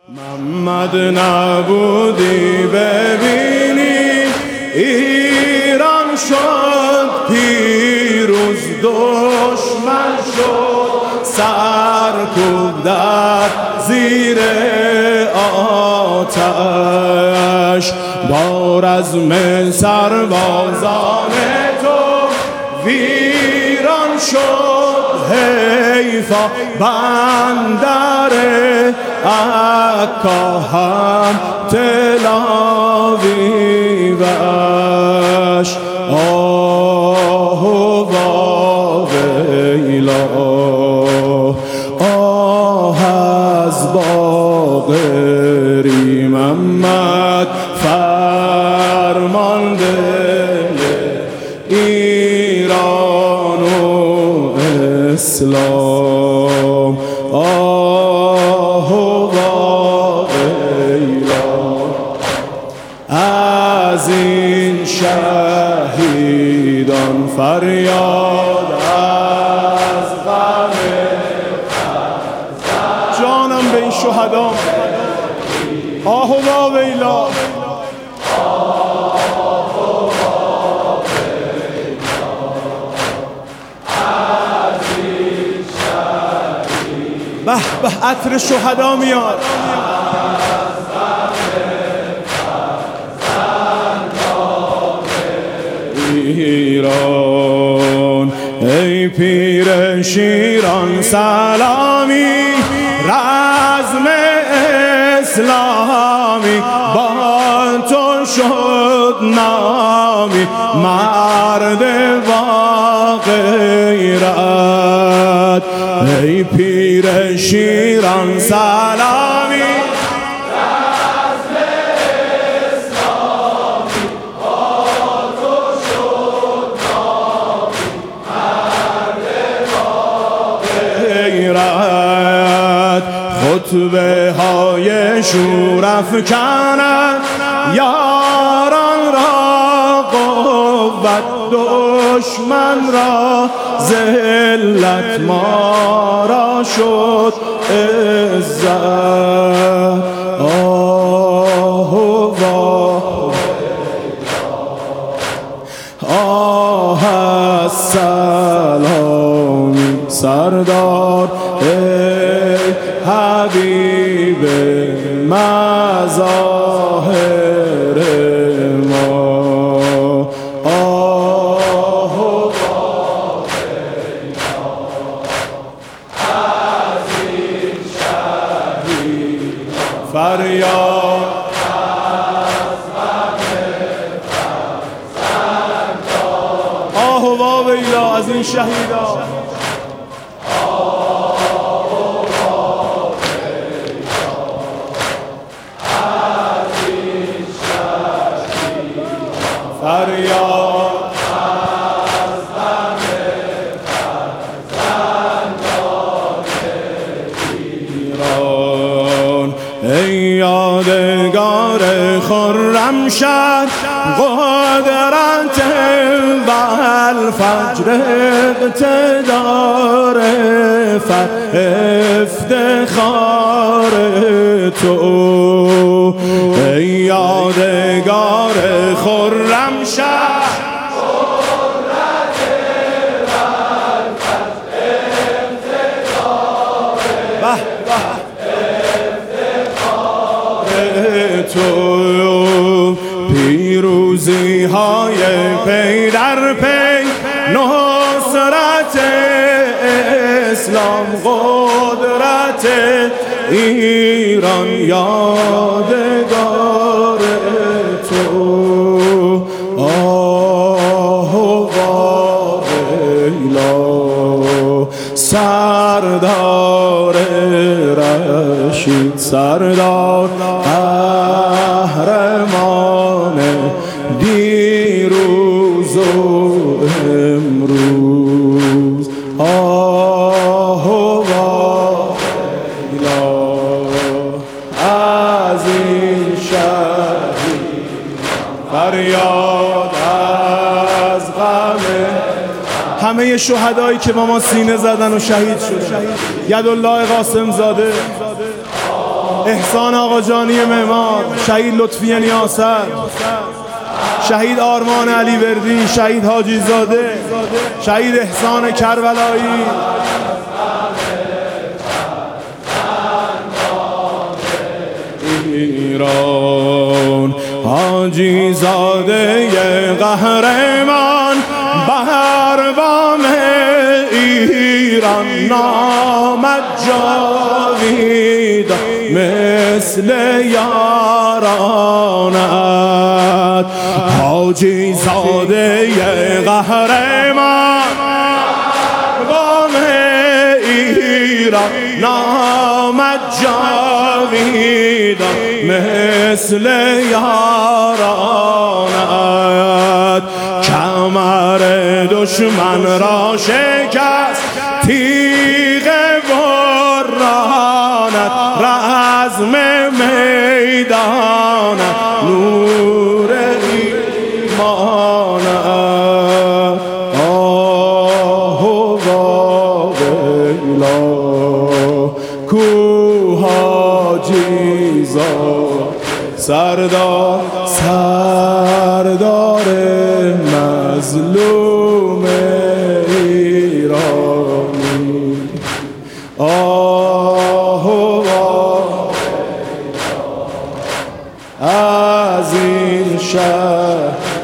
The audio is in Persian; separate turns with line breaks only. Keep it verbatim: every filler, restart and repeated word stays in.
محمد نبودی ببینی ایران شد پیروز، دشمن شد سرکوب در زیر آتش. با رزم سربازان تو ویران شد حیفا بندر عکا هم تل آویوش. آه و ویلا آه از باقری محمد فرمانده ایران و اسلام. آه و ویلا از این شهیدان فریاد از غم جانم به این شهدا. آه و ویلا به به عطر شهدا میاد. ایران ای پیر شیران سلامی، رزم اسلامی با تو شد نامی. مرد با غیرت ای پیر شیران سلامی، رزم اسلامی با تو شد نامی. مرد با غیرت خطبه های شور افکنند یاران را قوت، دشمن را ذلت، ما را شد عزت. آه و آه از سلامی سردار ای حبیب مظاهر ما. آه و از این شهید فریاد از غم فرزندان. آه و ویلا از این شهیدان. فریاد از غم فرزندان ایران. ای یادگار خرمشهر قدرت و الفجر، اقتدار فتح افتخار تو. ای یادگار خرمشهر قدرت و الفجر، اقتدار افتخار تو. پیروزی های پی در پی، نصرت اسلام، قدرت ایران یادگار تو. آه و ویلا سردار رشید، سردار قهرمان دیروز و امروز. آه و ویلا از این شهید فریاد از غم همه شهدایی که با ما سینه زدن و شهید شدن. یدالله قاسم زاده. احسان آقا جانی معمار، شهید لطفی نیاسر، شهید آرمان علی وردی، شهید حاجی زاده، شهید احسان کربلایی، ایران حاجی زاده قهرمان، بهر بام ایران نامد جاوید مثل یارانت. حاجی زاده قهرمان، بام ایران نامد جاوید مثل یارانت. کمر دشمن را شکست تیغ برانت، رزم میدانت نور ایمانت. آه و ویلا کو حاجی زاده سردار، سردار مظلوم ایرانی. آه و از این شهر